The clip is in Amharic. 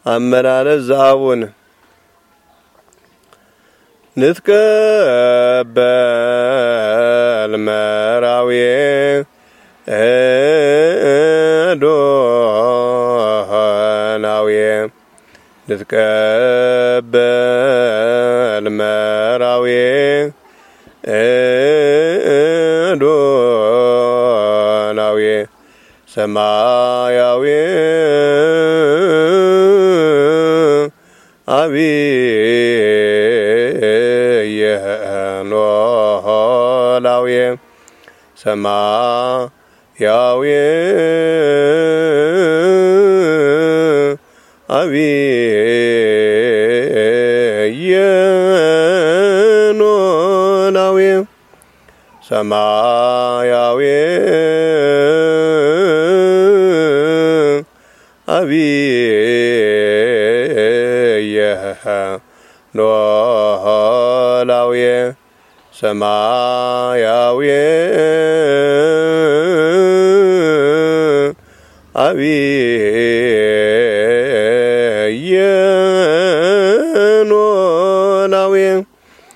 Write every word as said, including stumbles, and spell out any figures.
አመላለስ ዘአቡን ንትቀበል መራዊ ዶናዊ ንትቀበል መራዊ ዶናዊ ሰማያዊ አብየ ኖላዊ ሰማያዊ አብየ ኖላዊ ሰማያዊ አብየ ኖላዊ ሰማያዊ አብየ